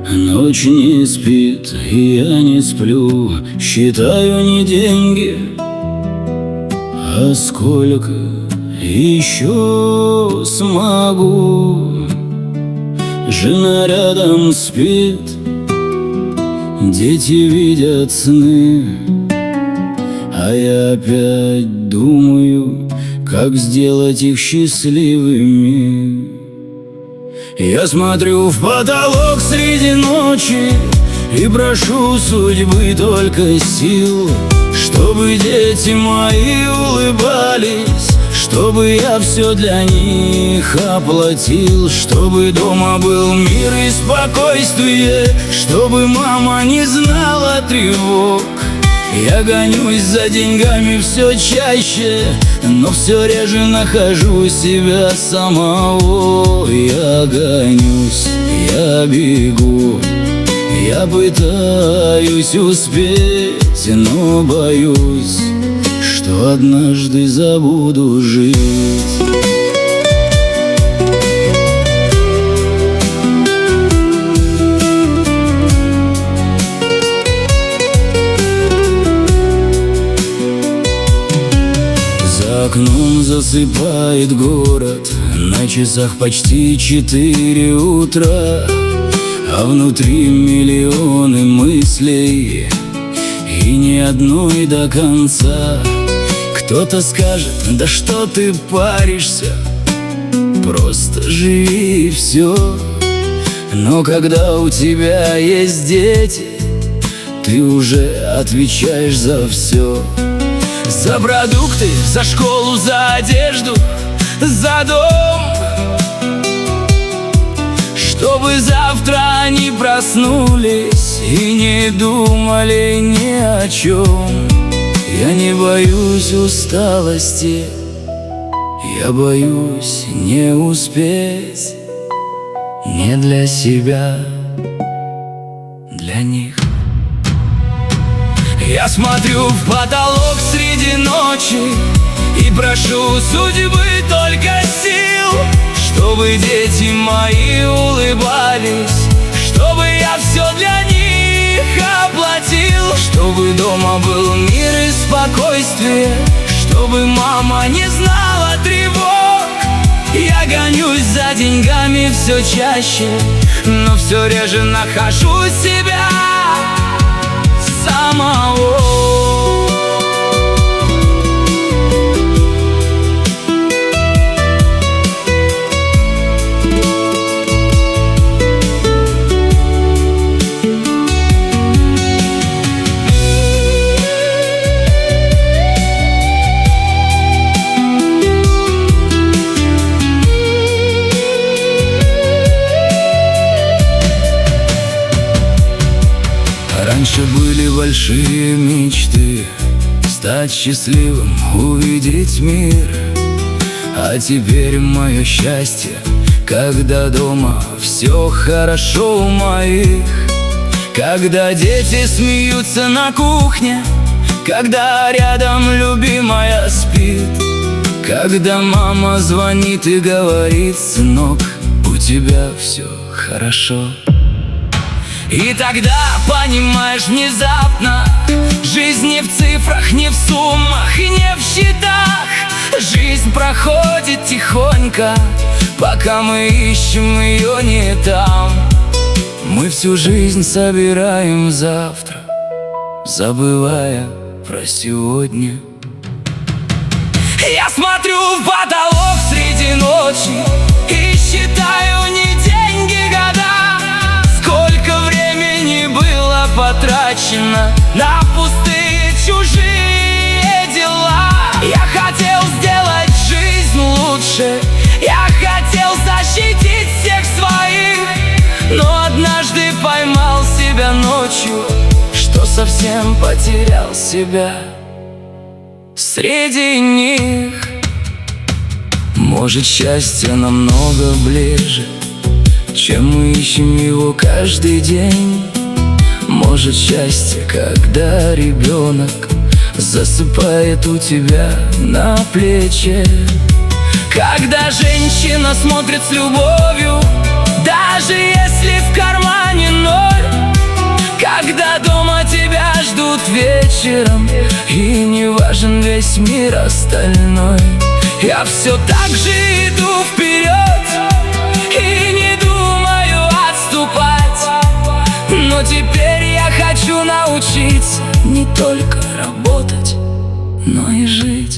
Ночь не спит, и я не сплю. Считаю не деньги, а сколько еще смогу. Жена рядом спит, дети видят сны, а я опять думаю, как сделать их счастливыми. Я смотрю в потолок среди ночи и прошу судьбы только сил, чтобы дети мои улыбались, чтобы я все для них оплатил, чтобы дома был мир и спокойствие, чтобы мама не знала тревог. Я гонюсь за деньгами все чаще, но все реже нахожу себя самого. Я гонюсь, я бегу, я пытаюсь успеть, но боюсь, что однажды забуду жить. За окном засыпает город, на часах почти 4 утра, а внутри миллионы мыслей и ни одной до конца. Кто-то скажет: да что ты паришься, просто живи и все. Но когда у тебя есть дети, ты уже отвечаешь за все. За продукты, за школу, за одежду, за дом, чтобы завтра они проснулись и не думали ни о чем. Я не боюсь усталости, я боюсь не успеть. Не для себя, для них. Я смотрю в потолок среди ночи и прошу судьбы только сил, чтобы дети мои улыбались, чтобы я все для них оплатил, чтобы дома был мир и спокойствие, чтобы мама не знала тревог. Я гонюсь за деньгами все чаще, но все реже нахожу себя самого. Раньше были большие мечты, стать счастливым, увидеть мир. А теперь мое счастье, когда дома все хорошо у моих. Когда дети смеются на кухне, когда рядом любимая спит, когда мама звонит и говорит: сынок, у тебя все хорошо. И тогда понимаешь внезапно, жизнь не в цифрах, не в суммах и не в счетах. Жизнь проходит тихонько, пока мы ищем ее не там. Мы всю жизнь собираем завтра, забывая про сегодня. Я смотрю в потолок среди ночи и считаю не деньги, года. Сколько времени было потрачено на пустые чужие дела. Я хотел сделать жизнь лучше, я хотел защитить всех своих, но однажды поймал себя ночью, что совсем потерял себя среди них. Может, счастье намного ближе, чем мы ищем его каждый день. Может, счастье, когда ребенок засыпает у тебя на плече. Когда женщина смотрит с любовью, даже если в кармане ноль. весь мир остальной. Я все так же иду вперед и не думаю отступать. Но теперь я хочу научиться не только работать, но и жить.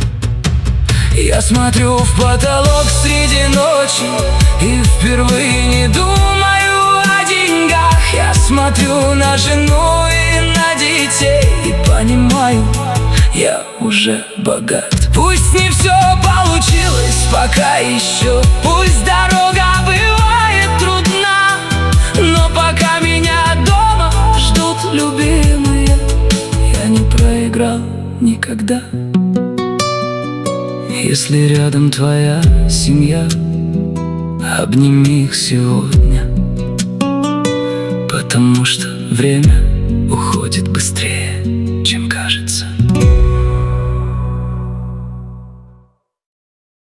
Я смотрю в потолок среди ночи и впервые не думаю о деньгах. Я смотрю на жену и на детей и понимаю, я уже богат. Пусть не все получилось пока еще, пусть дорога бывает трудна, но пока меня дома ждут любимые, я не проиграл никогда. Если рядом твоя семья, обними их сегодня, потому что время уходит быстрее.